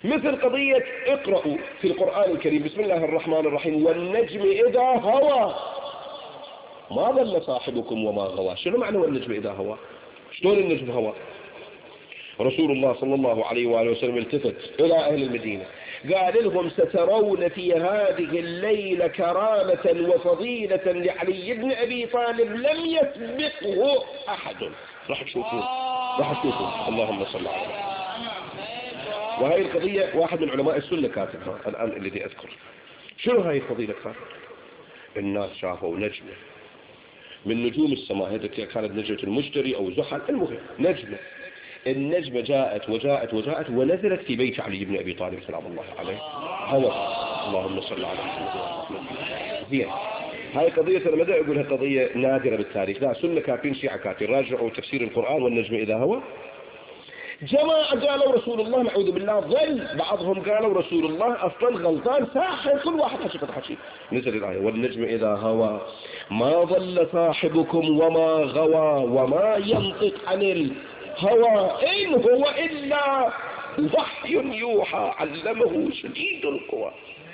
مثل قضية اقرأوا في القرآن الكريم بسم الله الرحمن الرحيم والنجم إذا هوى ما ضل صاحبكم وما غوى. شنو معنى والنجم إذا هوى؟ شلون النجم هوى؟ رسول الله صلى الله عليه وآله وسلم التفت إلى أهل المدينة قال لهم سترون في هذه الليلة كرامة وفضيلة لعلي بن أبي طالب لم يسبقه أحد. راح تشوفون اللهم صل على محمد. وهي القضية واحد من علماء السنة كاتبها الآن الذي أذكر. شنو هاي الفضيلة كانت؟ الناس شافوا نجمة من نجوم السماء، هذا كانت نجمة المشتري أو زحل، المهم نجمة. النجمة جاءت ونزلت في بيت علي بن أبي طالب سلام الله عليه هوى. اللهم صل على محمد. زين، هاي قضية أنا ما أقولها قضية نادرة بالتاريخ، لا، سنة كافين شيعة كافين. راجعوا تفسير القرآن والنجم إذا هوى. جماعة قالوا رسول الله نعوذ بالله ضل، بعضهم قالوا رسول الله أصلا غلطان ساحر، كل واحد حكي. نزل الآية والنجم إذا هوى ما ضل صاحبكم وما غوى وما ينطق عن الهوى إن هو إلا وحي يوحى علمه شديد القوى.